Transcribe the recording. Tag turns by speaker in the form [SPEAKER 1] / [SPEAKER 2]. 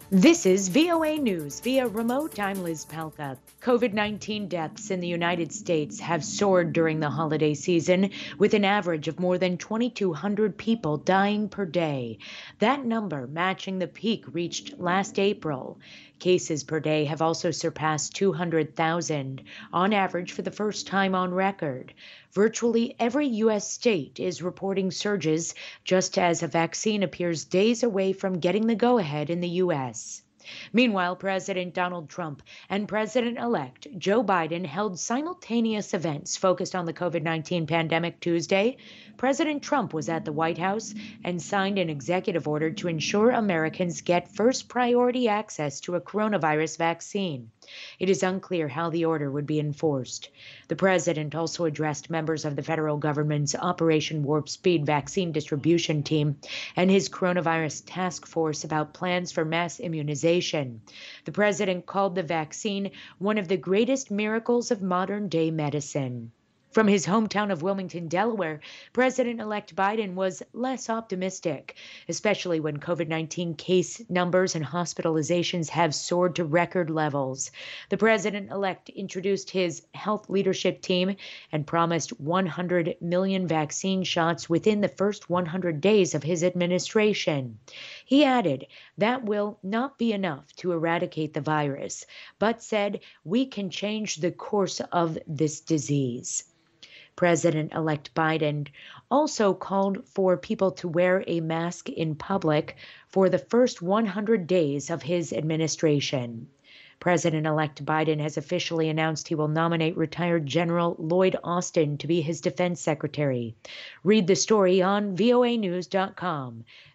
[SPEAKER 1] This is VOA News via remote. I'm Liz Palka. COVID-19 deaths in the United States have soared during the holiday season, with an average of more than 2,200 people dying per day. That number matching the peak reached last April. Cases per day have also surpassed 200,000, on average for the first time on record. Virtually every U.S. state is reporting surges, just as a vaccine appears days away from getting the go-ahead in the U.S. Meanwhile, President Donald Trump and President-elect Joe Biden held simultaneous events focused on the COVID-19 pandemic Tuesday. President Trump was at the White House and signed an executive order to ensure Americans get first priority access to a coronavirus vaccine. It is unclear how the order would be enforced. The president also addressed members of the federal government's Operation Warp Speed vaccine distribution team and his coronavirus task force about plans for mass immunization. The president called the vaccine one of the greatest miracles of modern-day medicine. From his hometown of Wilmington, Delaware, President-elect Biden was less optimistic, especially when COVID-19 case numbers and hospitalizations have soared to record levels. The president-elect introduced his health leadership team and promised 100 million vaccine shots within the first 100 days of his administration. He added that will not be enough to eradicate the virus, but said we can change the course of this disease. President-elect Biden also called for people to wear a mask in public for the first 100 days of his administration. President-elect Biden has officially announced he will nominate retired General Lloyd Austin to be his defense secretary. Read the story on voanews.com.